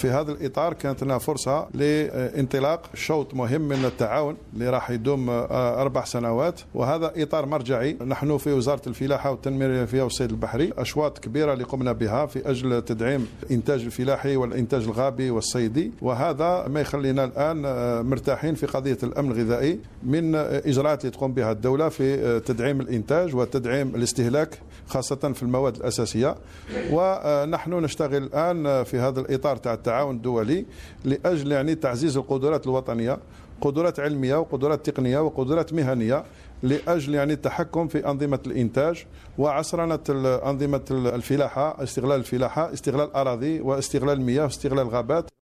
في هذا الإطار كانت لنا فرصة لانطلاق شوط مهم من التعاون اللي راح يدوم 4 سنوات، وهذا إطار مرجعي. نحن في وزارة الفلاحة والتنمية الريفية والصيد البحري أشواط كبيرة اللي قمنا بها في أجل تدعيم الإنتاج الفلاحي والإنتاج الغابي والصيدي، وهذا ما يخلينا الآن مرتاحين في قضية الأمن الغذائي من إجراءات اللي تقوم بها الدولة في تدعيم الإنتاج وتدعيم الاستهلاك خاصة في المواد الأساسية. ونحن نشتغل الآن في هذا الإطار تاع التعاون الدولي لأجل تعزيز القدرات الوطنية، قدرات علمية وقدرات تقنية وقدرات مهنية، لأجل التحكم في أنظمة الإنتاج وعصرنة أنظمة الفلاحة، استغلال الفلاحة، استغلال الأراضي واستغلال المياه واستغلال الغابات.